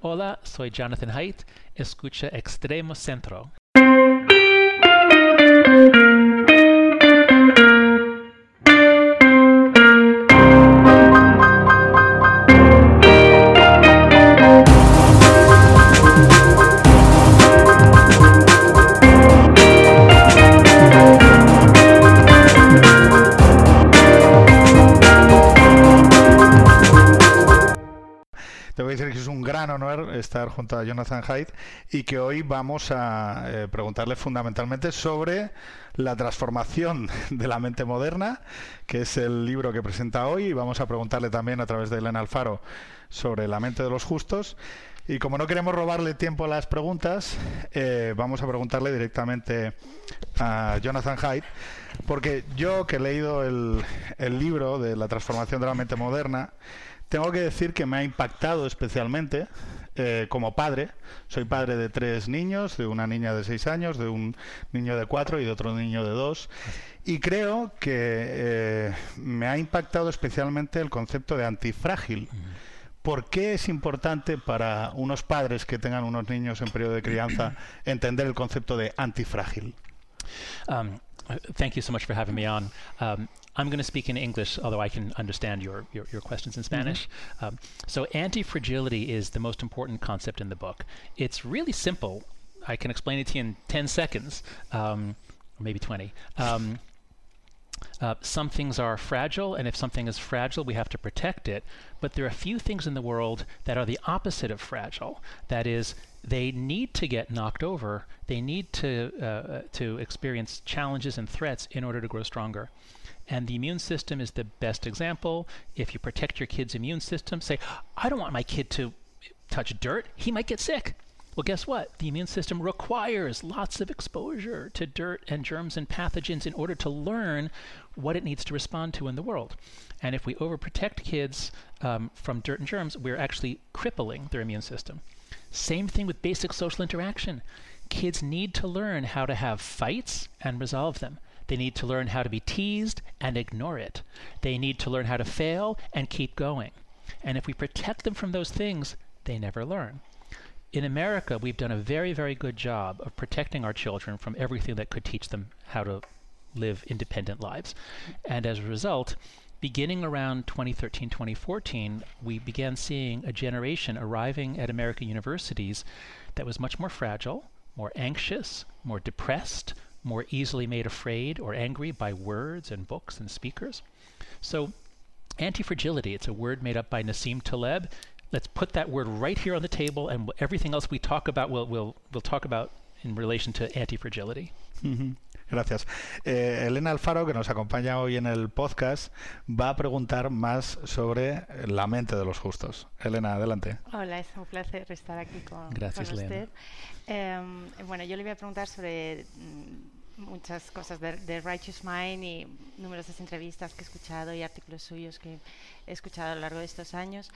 Hola, soy Jonathan Haidt. Escucha Extremo Centro. Te voy a decir que es un gran honor estar junto a Jonathan Haidt y que hoy vamos a preguntarle fundamentalmente sobre la transformación de la mente moderna, que es el libro que presenta hoy, y vamos a preguntarle también a través de Elena Alfaro sobre la mente de los justos. Y como no queremos robarle tiempo a las preguntas, vamos a preguntarle directamente a Jonathan Haidt, porque yo que he leído el libro de la transformación de la mente moderna, tengo que decir que me ha impactado especialmente como padre. Soy padre de 3 niños, de una niña de 6 años, de un niño de 4 y de otro niño de 2. Y creo que me ha impactado especialmente el concepto de antifrágil. ¿Por qué es importante para unos padres que tengan unos niños en periodo de crianza entender el concepto de antifrágil? Thank you so much for having me on. I'm going to speak in English, although I can understand your questions in Spanish. So anti-fragility is the most important concept in the book. It's really simple. I can explain it to you in 10 seconds, or maybe 20. Some things are fragile, and if something is fragile, we have to protect it. But there are a few things in the world that are the opposite of fragile. That is, they need to get knocked over. They need to experience challenges and threats in order to grow stronger. And the immune system is the best example. If you protect your kid's immune system, say, I don't want my kid to touch dirt. He might get sick. Well, guess what? The immune system requires lots of exposure to dirt and germs and pathogens in order to learn what it needs to respond to in the world. And if we overprotect kids from dirt and germs, we're actually crippling their immune system. Same thing with basic social interaction. Kids need to learn how to have fights and resolve them. They need to learn how to be teased and ignore it. They need to learn how to fail and keep going. And if we protect them from those things, they never learn. In America, we've done a very, very good job of protecting our children from everything that could teach them how to live independent lives. And as a result, beginning around 2013, 2014, we began seeing a generation arriving at American universities that was much more fragile, more anxious, more depressed, more easily made afraid or angry by words and books and speakers. So anti-fragility, it's a word made up by Nassim Taleb. Let's put that word right here on the table, and everything else we talk about, we'll talk about in relation to anti-fragility. Gracias. Elena Alfaro, que nos acompaña hoy en el podcast, va a preguntar más sobre la mente de los justos. Elena, adelante. Hola, es un placer estar aquí con usted. Bueno, yo le voy a preguntar sobre muchas cosas de Righteous Mind y numerosas entrevistas que he escuchado y artículos suyos que he escuchado a lo largo de estos años.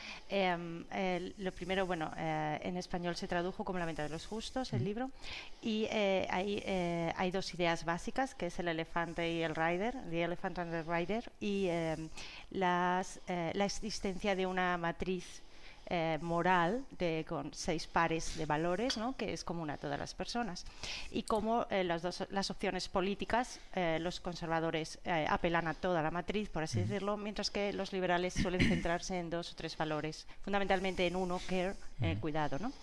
Lo primero, bueno, en español se tradujo como La mente de los justos, el libro, y hay 2 ideas básicas, que es el elefante y el rider, the elephant and the rider, y la existencia de una matriz moral con 6 pares de valores, ¿no?, que es común a todas las personas, y cómo las opciones políticas, los conservadores apelan a toda la matriz, por así decirlo, mientras que los liberales suelen centrarse en 2 o 3 valores, fundamentalmente en uno, care, cuidado, ¿no?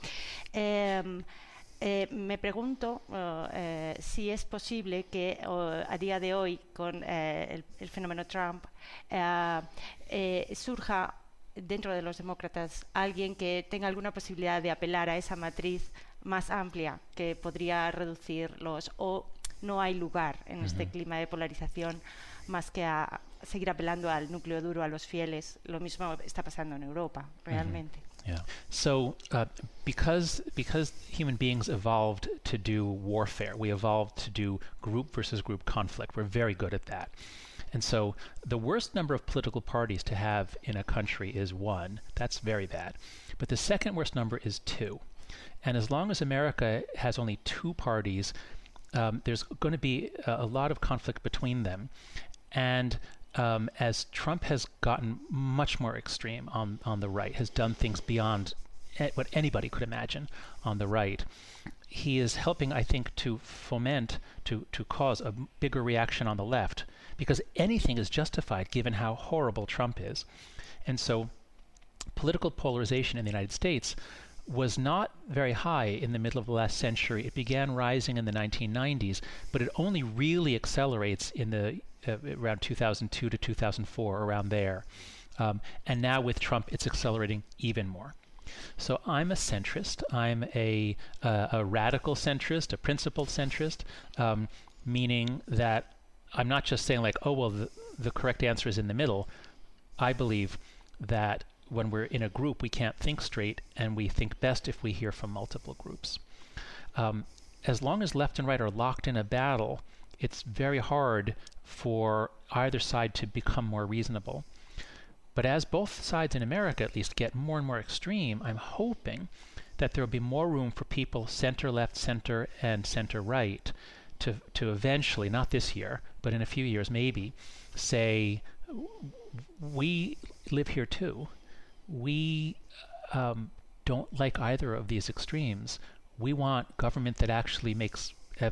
Me pregunto si es posible que a día de hoy, con el fenómeno Trump, surja dentro de los demócratas alguien que tenga alguna posibilidad de apelar a esa matriz más amplia que podría reducirlos, o no hay lugar en este clima de polarización más que a seguir apelando al núcleo duro, a los fieles. Lo mismo está pasando en Europa, realmente. Yeah. So because human beings evolved to do warfare, we evolved to do group versus group conflict. We're very good at that. And so the worst number of political parties to have in a country is 1. That's very bad. But the second worst number is 2. And as long as America has only 2 parties, there's going to be a lot of conflict between them. And as Trump has gotten much more extreme on the right, has done things beyond what anybody could imagine on the right. He is helping, I think, to foment, to cause a bigger reaction on the left, because anything is justified given how horrible Trump is. And so political polarization in the United States was not very high in the middle of the last century. It began rising in the 1990s, but it only really accelerates in the around 2002 to 2004, around there. And now with Trump, it's accelerating even more. So I'm a centrist. I'm a radical centrist, a principled centrist, meaning that I'm not just saying like, oh, well, the correct answer is in the middle. I believe that when we're in a group, we can't think straight, and we think best if we hear from multiple groups. As long as left and right are locked in a battle, it's very hard for either side to become more reasonable. But as both sides in America, at least, get more and more extreme, I'm hoping that there will be more room for people center-left, center, and center-right to eventually, not this year, but in a few years maybe, say, we live here too. We don't like either of these extremes. We want government that actually makes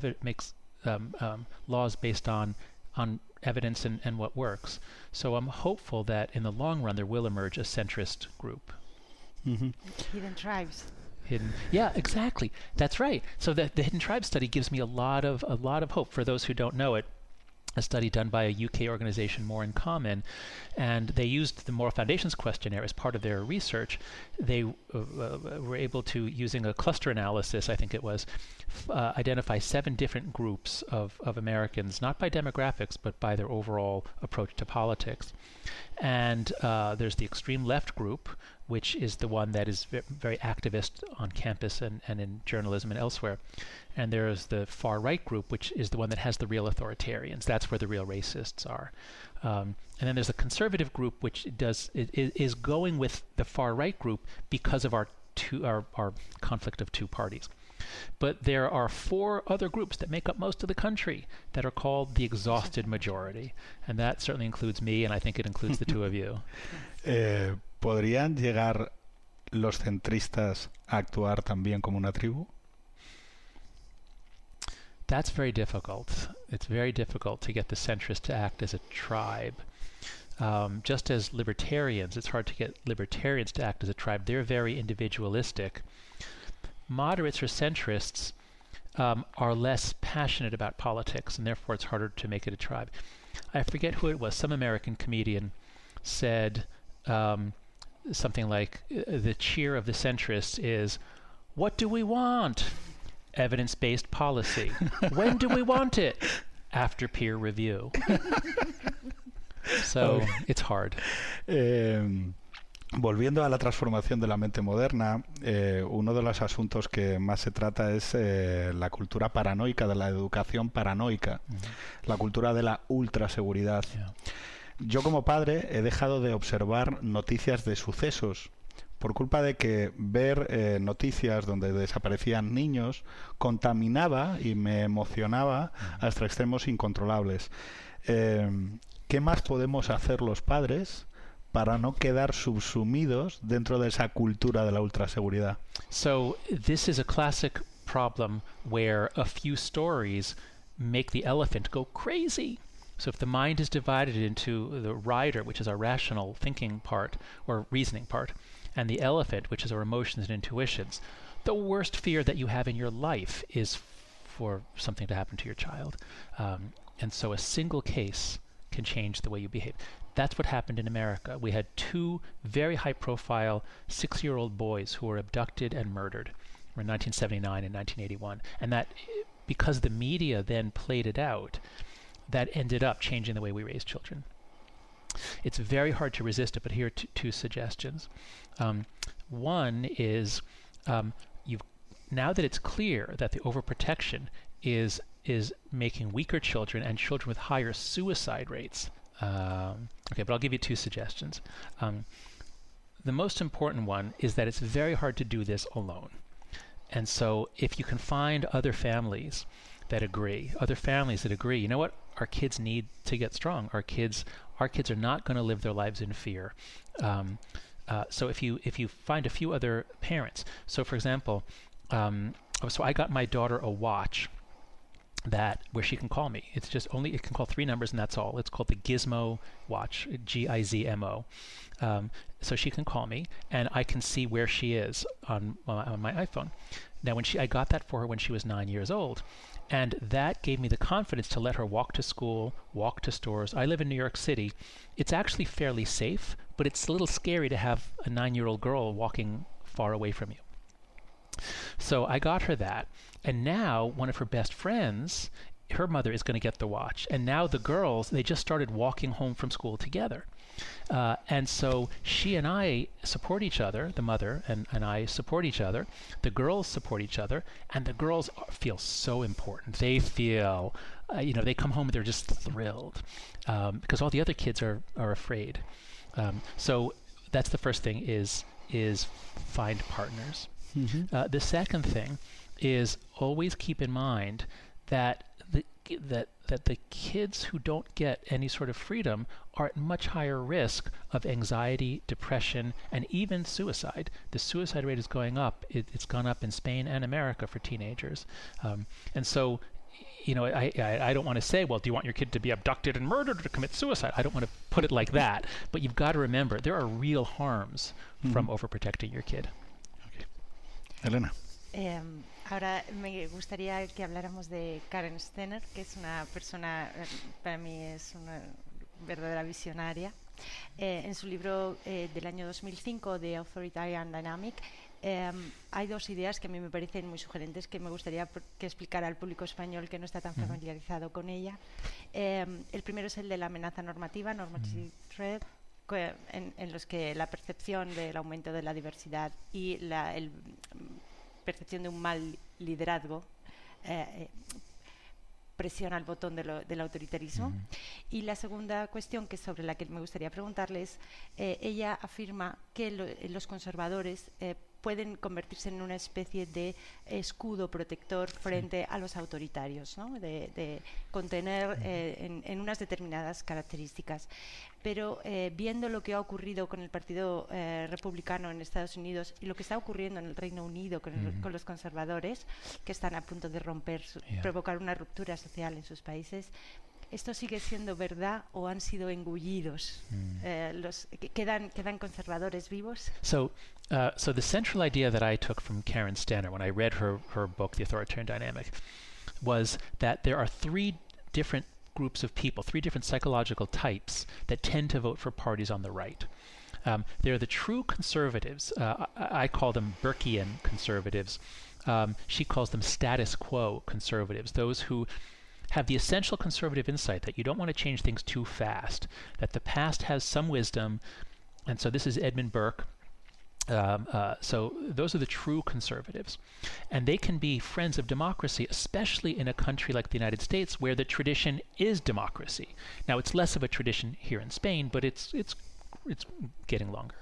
laws based on evidence and what works. So I'm hopeful that in the long run there will emerge a centrist group. Mm-hmm. Hidden tribes. Yeah, exactly. That's right. So the Hidden Tribes study gives me a lot of hope. For those who don't know it, a study done by a UK organization, More in Common, and they used the Moral Foundations questionnaire as part of their research. They were able to, using a cluster analysis, I think it was, identify 7 different groups of Americans, not by demographics, but by their overall approach to politics. And there's the extreme left group, which is the one that is very activist on campus and in journalism and elsewhere. And there's the far right group, which is the one that has the real authoritarians. That's where the real racists are. And then there's a conservative group, which is going with the far right group because of our conflict of two parties. But there are 4 other groups that make up most of the country that are called the exhausted majority. And that certainly includes me, and I think it includes the two of you. ¿Podrían llegar los centristas a actuar también como una tribu? That's very difficult. It's very difficult to get the centrists to act as a tribe. Just as libertarians, it's hard to get libertarians to act as a tribe. They're very individualistic. Moderates or centrists are less passionate about politics, and therefore it's harder to make it a tribe. I forget who it was. Some American comedian said something like, the cheer of the centrists is, "What do we want? Evidence-based policy. When do we want it? After peer review." So it's hard. Volviendo a la transformación de la mente moderna, uno de los asuntos que más se trata es la cultura paranoica, de la educación paranoica, la cultura de la ultraseguridad. Yeah. Yo como padre he dejado de observar noticias de sucesos por culpa de que ver noticias donde desaparecían niños contaminaba y me emocionaba hasta extremos incontrolables. ¿Qué más podemos hacer los padres para no quedar subsumidos dentro de esa cultura de la ultraseguridad? So this is a classic problem where a few stories make the elephant go crazy. So if the mind is divided into the rider, which is our rational thinking part or reasoning part, and the elephant, which is our emotions and intuitions, the worst fear that you have in your life is for something to happen to your child. And so a single case can change the way you behave. That's what happened in America. We had 2 very high-profile 6-year-old boys who were abducted and murdered in 1979 and 1981. And that, because the media then played it out, that ended up changing the way we raise children. It's very hard to resist it, but here are 2 suggestions. One is, now that it's clear that the overprotection is making weaker children and children with higher suicide rates. Okay, but I'll give you 2 suggestions. The most important one is that it's very hard to do this alone. And so if you can find other families that agree, you know what, our kids need to get strong. Our kids are not going to live their lives in fear. So if you find a few other parents, so for example, so I got my daughter a watch where she can call me. It's just it can call 3 numbers and that's all. It's called the Gizmo watch, Gizmo. So she can call me and I can see where she is on my iPhone. Now I got that for her when she was 9 years old. And that gave me the confidence to let her walk to school, walk to stores. I live in New York City. It's actually fairly safe, but it's a little scary to have a 9-year-old girl walking far away from you. So I got her that. And now one of her best friends, her mother is going to get the watch. And now the girls, they just started walking home from school together. And so she and I support each other, the mother and I support each other, the girls support each other, and the girls feel so important. They feel, they come home and they're just thrilled because all the other kids are afraid. So that's the first thing is find partners. Mm-hmm. The second thing is always keep in mind that the kids who don't get any sort of freedom are at much higher risk of anxiety, depression, and even suicide. The suicide rate is going up. It's gone up in Spain and America for teenagers. And so, I don't want to say, well, do you want your kid to be abducted and murdered or to commit suicide? I don't want to put it like that. But you've got to remember, there are real harms from overprotecting your kid. Okay. Elena. Ahora me gustaría que habláramos de Karen Stenner, que es una persona, para mí es una verdadera visionaria. En su libro del año 2005, The Authoritarian Dynamic, hay 2 ideas que a mí me parecen muy sugerentes que me gustaría que explicara al público español que no está tan familiarizado con ella. El primero es el de la amenaza normativa, normative threat, en los que la percepción del aumento de la diversidad y el percepción de un mal liderazgo presiona el botón del autoritarismo. Y la segunda cuestión, que es sobre la que me gustaría preguntarles, ella afirma que los conservadores pueden convertirse en una especie de escudo protector frente a los autoritarios, ¿no? de contener en unas determinadas características. Pero viendo lo que ha ocurrido con el Partido Republicano en Estados Unidos y lo que está ocurriendo en el Reino Unido con los conservadores, que están a punto de provocar una ruptura social en sus países, ¿esto sigue siendo verdad o han sido engullidos? ¿Quedan conservadores vivos? So the central idea that I took from Karen Stenner when I read her book, The Authoritarian Dynamic, was that there are 3 different groups of people, 3 different psychological types that tend to vote for parties on the right. They're the true conservatives. I call them Burkean conservatives. She calls them status quo conservatives, those who have the essential conservative insight that you don't want to change things too fast, that the past has some wisdom. And so this is Edmund Burke. So those are the true conservatives. And they can be friends of democracy, especially in a country like the United States, where the tradition is democracy. Now, it's less of a tradition here in Spain, but it's getting longer.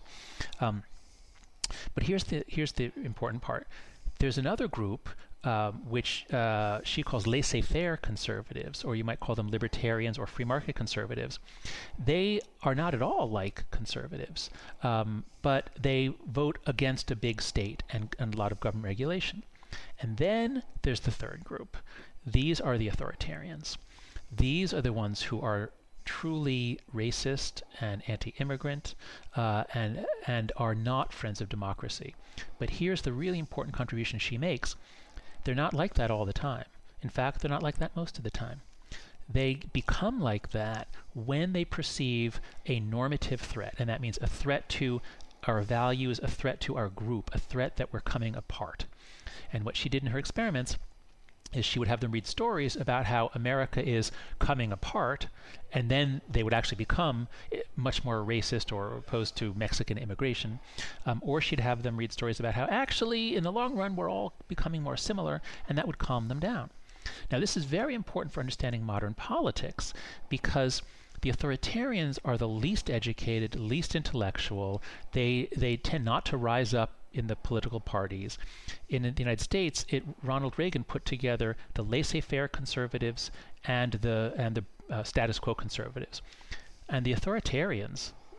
But here's the important part. There's another group which she calls laissez-faire conservatives, or you might call them libertarians or free market conservatives. They are not at all like conservatives, but they vote against a big state and a lot of government regulation. And then there's the third group. These are the authoritarians. These are the ones who are truly racist and anti-immigrant and are not friends of democracy. But here's the really important contribution she makes. They're not like that all the time. In fact, they're not like that most of the time. They become like that when they perceive a normative threat, and that means a threat to our values, a threat to our group, a threat that we're coming apart. And what she did in her experiments is she would have them read stories about how America is coming apart, and then they would actually become much more racist or opposed to Mexican immigration. Or she'd have them read stories about how actually in the long run we're all becoming more similar, and that would calm them down. Now this is very important for understanding modern politics, because the authoritarians are the least educated, least intellectual. They tend not to rise up in the political parties. In the United States, Ronald Reagan put together the laissez-faire conservatives and the status quo conservatives. And the authoritarians,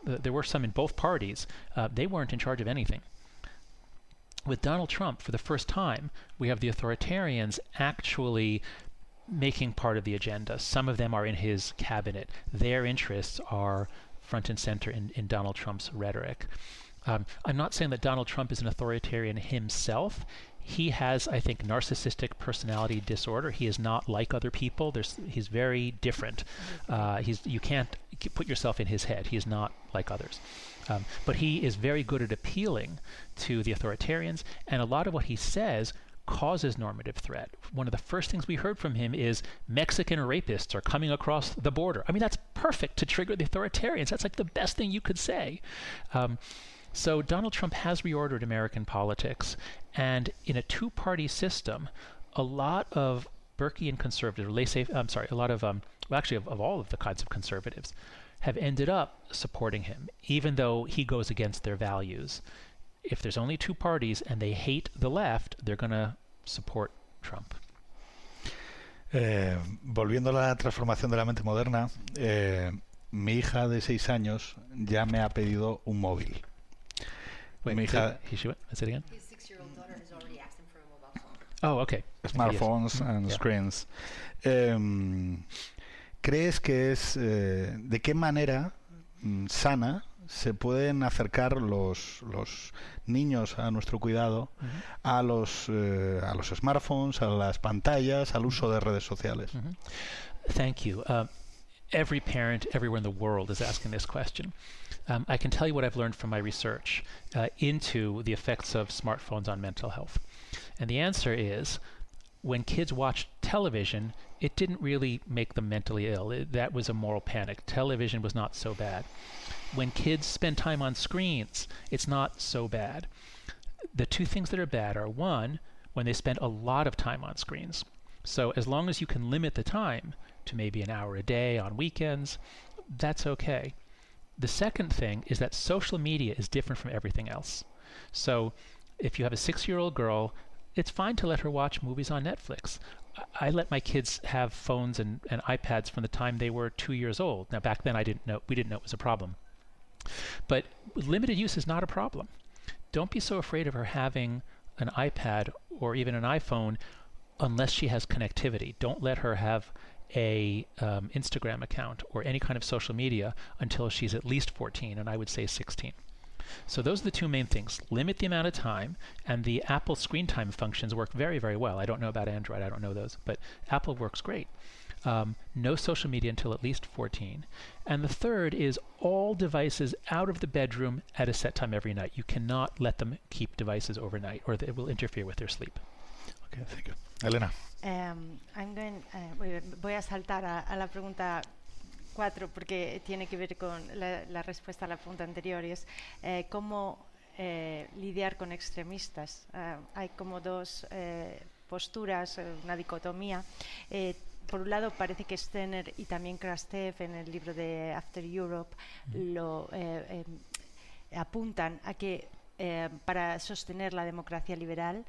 there were some in both parties, they weren't in charge of anything. With Donald Trump, for the first time, we have the authoritarians actually making part of the agenda. Some of them are in his cabinet. Their interests are front and center in Donald Trump's rhetoric. I'm not saying that Donald Trump is an authoritarian himself. He has, I think, narcissistic personality disorder. He is not like other people. He's very different. You can't put yourself in his head. He is not like others. But he is very good at appealing to the authoritarians, and a lot of what he says causes normative threat. One of the first things we heard from him is Mexican rapists are coming across the border. I mean, that's perfect to trigger the authoritarians. That's like the best thing you could say. So Donald Trump has reordered American politics, and in a two-party system, a lot of Burkean conservatives, a lot of, actually of all of the kinds of conservatives, have ended up supporting him, even though he goes against their values. If there's only two parties and they hate the left, they're going to support Trump. Volviendo a la transformación de la mente moderna, mi hija de 6 años ya me ha pedido un móvil. Wait, mi hija, say it again? His 6-year-old daughter has already asked him for a mobile phone. Oh, okay. Smartphones and screens. ¿Crees que es de qué manera sana se pueden acercar los niños a nuestro cuidado, a los smartphones, a las pantallas, al uso de redes sociales? Thank you. Every parent everywhere in the world is asking this question. I can tell you what I've learned from my research into the effects of smartphones on mental health. And the answer is, when kids watched television, it didn't really make them mentally ill. That was a moral panic. Television was not so bad. When kids spend time on screens, it's not so bad. The two things that are bad are, one, when they spend a lot of time on screens. So as long as you can limit the time to maybe an hour a day on weekends, that's okay. The second thing is that social media is different from everything else. So if you have a 6-year-old girl, it's fine to let her watch movies on Netflix. I let my kids have phones and iPads from the time they were 2 years old. Now back then we didn't know it was a problem. But limited use is not a problem. Don't be so afraid of her having an iPad or even an iPhone unless she has connectivity. Don't let her have a Instagram account or any kind of social media until she's at least 14, and I would say 16. So those are the two main things. Limit the amount of time, and the Apple screen time functions work very, very well. I don't know about Android, I don't know those, but Apple works great. No social media until at least 14. And the third is all devices out of the bedroom at a set time every night. You cannot let them keep devices overnight, or it will interfere with their sleep. Okay, thank you. Elena. Voy a saltar a la pregunta 4 porque tiene que ver con la respuesta a la pregunta anterior, y es cómo lidiar con extremistas. Hay como dos posturas, una dicotomía. Por un lado, parece que Stener y también Krastev en el libro de After Europe lo apuntan a que para sostener la democracia liberal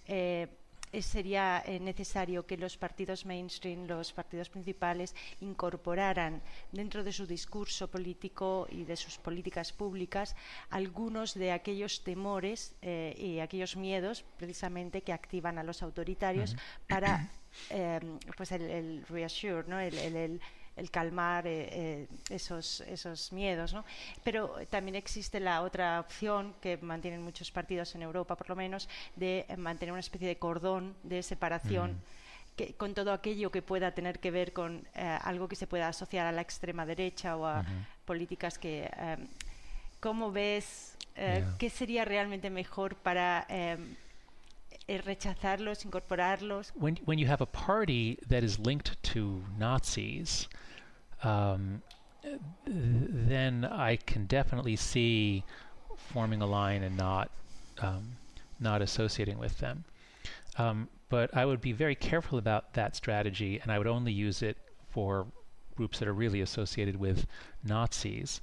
sería necesario que los partidos mainstream, los partidos principales, incorporaran dentro de su discurso político y de sus políticas públicas algunos de aquellos temores y aquellos miedos precisamente que activan a los autoritarios para pues el reassure, ¿no? el calmar esos miedos, ¿no? Pero también existe la otra opción que mantienen muchos partidos en Europa, por lo menos, de mantener una especie de cordón de separación con todo aquello que pueda tener que ver con algo que se pueda asociar a la extrema derecha o a políticas que... ¿Cómo ves qué sería realmente mejor para rechazarlos, incorporarlos? When you have a party that is linked to Nazis, then I can definitely see forming a line and not associating with them. But I would be very careful about that strategy, and I would only use it for groups that are really associated with Nazis.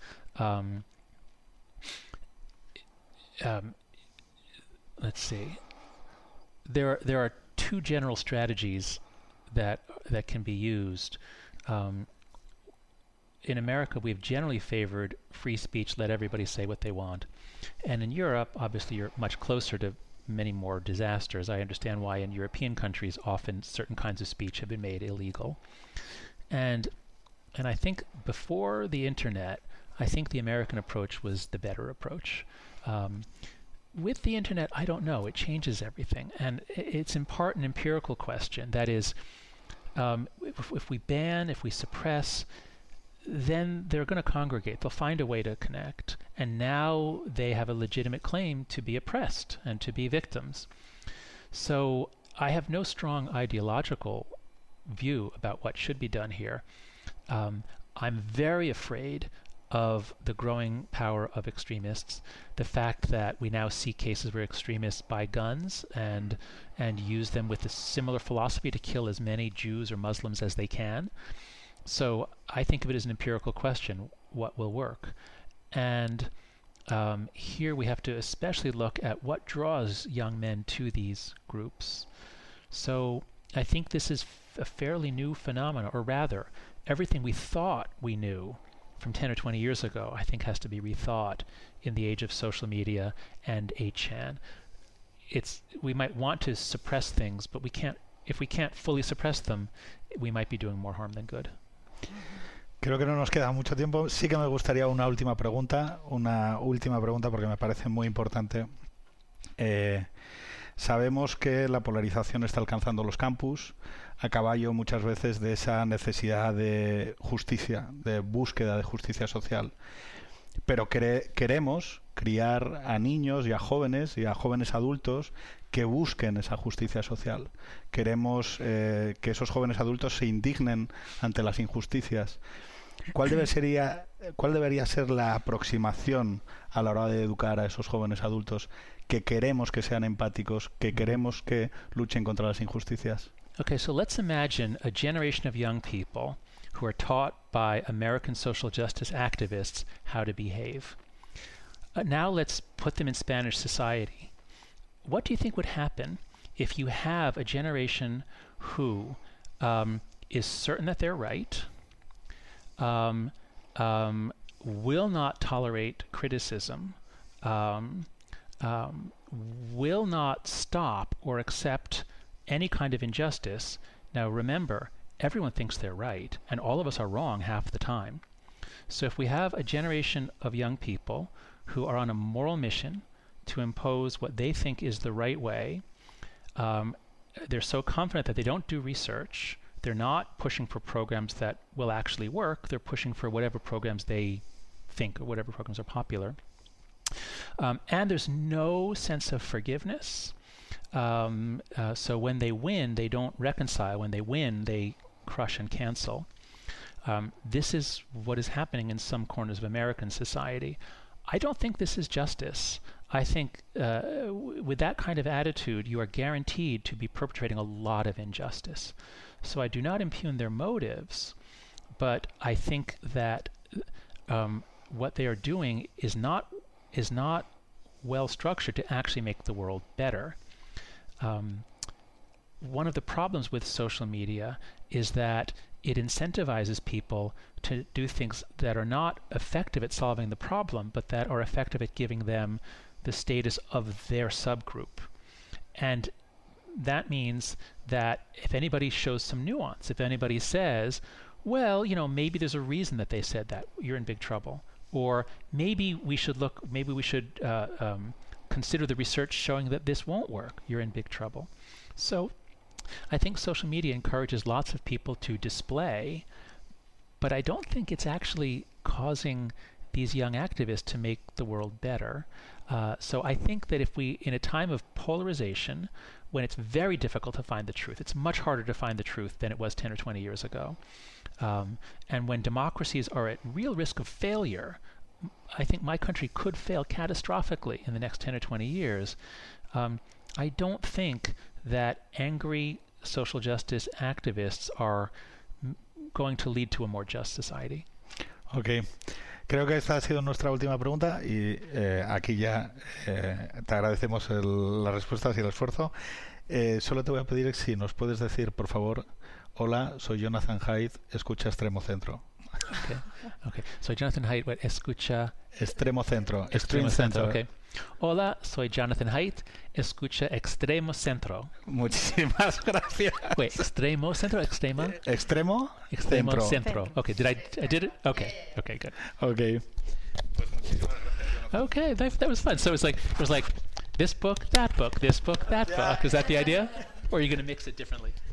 Let's see. There are two general strategies that can be used. in America, we've generally favored free speech, let everybody say what they want. And in Europe, obviously, you're much closer to many more disasters. I understand why in European countries, often certain kinds of speech have been made illegal. And I think before the internet, I think the American approach was the better approach. With the internet, I don't know. It changes everything. And it's in part an empirical question. That is, if we ban, if we suppress, then they're going to congregate. They'll find a way to connect. And now they have a legitimate claim to be oppressed and to be victims. So I have no strong ideological view about what should be done here. I'm very afraid of the growing power of extremists, the fact that we now see cases where extremists buy guns and use them with a similar philosophy to kill as many Jews or Muslims as they can. So I think of it as an empirical question, what will work? And here we have to especially look at what draws young men to these groups. So I think this is a fairly new phenomenon, or rather, everything we thought we knew from 10 or 20 years ago, I think has to be rethought in the age of social media and 8chan. We might want to suppress things, but if we can't fully suppress them, we might be doing more harm than good. Creo que no nos queda mucho tiempo. Sí que me gustaría una última pregunta porque me parece muy importante. Sabemos que la polarización está alcanzando los campus a caballo muchas veces de esa necesidad de justicia, de búsqueda de justicia social. Pero queremos criar a niños y a jóvenes adultos que busquen esa justicia social. Queremos que esos jóvenes adultos se indignen ante las injusticias. ¿Cuál debería ser la aproximación a la hora de educar a esos jóvenes adultos que queremos que sean empáticos, que queremos que luchen contra las injusticias? Okay, so let's imagine a generation of young people who are taught by American social justice activists how to behave. Now let's put them in Spanish society. What do you think would happen if you have a generation who is certain that they're right, will not tolerate criticism, will not stop or accept any kind of injustice? Now remember, everyone thinks they're right, and all of us are wrong half the time. So if we have a generation of young people who are on a moral mission to impose what they think is the right way, they're so confident that they don't do research, they're not pushing for programs that will actually work, they're pushing for whatever programs they think or whatever programs are popular. And there's no sense of forgiveness. So when they win, they don't reconcile. When they win, they crush and cancel. This is what is happening in some corners of American society. I don't think this is justice. I think with that kind of attitude, you are guaranteed to be perpetrating a lot of injustice. So I do not impugn their motives, but I think that what they are doing is not well structured to actually make the world better. One of the problems with social media is that it incentivizes people to do things that are not effective at solving the problem, but that are effective at giving them the status of their subgroup. And that means that if anybody shows some nuance, if anybody says, well, maybe there's a reason that they said that, you're in big trouble. Or maybe we should consider the research showing that this won't work, you're in big trouble. So I think social media encourages lots of people to display, but I don't think it's actually causing these young activists to make the world better. So I think that if we, in a time of polarization, when it's very difficult to find the truth, it's much harder to find the truth than it was 10 or 20 years ago. And when democracies are at real risk of failure, I think my country could fail catastrophically in the next 10 or 20 years. I don't think that angry social justice activists are going to lead to a more just society. Okay. Creo que esta ha sido nuestra última pregunta y aquí ya te agradecemos las respuestas y el esfuerzo. Solo te voy a pedir si nos puedes decir, por favor, hola, soy Jonathan Haidt, escucha Extremo Centro. Okay. Okay. Soy Jonathan Haidt. What? Escucha. Extremo Centro. Extremo Centro. Okay. Hola, soy Jonathan Haidt. Escucha Extremo Centro. Muchísimas gracias. Wait, Extremo Centro, Extrema? Extremo Extremo Centro. Centro. Okay, I did it? Okay. Okay, good. Ok. Okay, that was fun. So it was like this book, that book, this book, that book. Is that the idea? Or are you going to mix it differently?